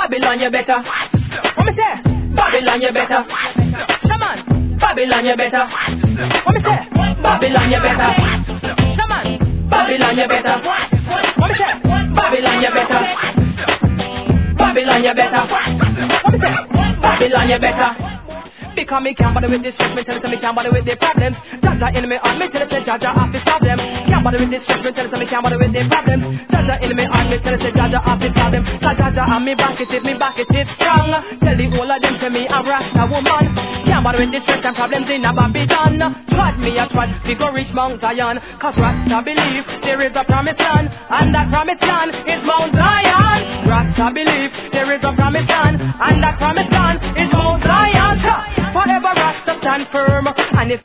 Babylon, you better. What me say? Babylon, you better. Come on. Babylon, you better. What me say? Babylon, you better. Come on. Babylon, you better. What me say? Babylon, you better. Babylon, you better. What me say? Babylon, you better. Because me can't bother with this stress, me tell me can't bother with the problems. Jaja enemy on me, tell Jaja off the problem. Can't bother with this stress, me tell me can't bother with the problems. Jaja enemy on me, tell Jaja off the problem. Jaja on me back it strong. Tell the whole of them to me a Rasta woman. Can't bother with this stress and problems in a Babylon. Trust me a trust, we go reach Mount Zion. Cause Rasta believe there is a promised land, and that promised land is Mount Zion. Rasta believe there is a promised land, and that promised land is Mount Zion. Forever Rasta stand firm, and if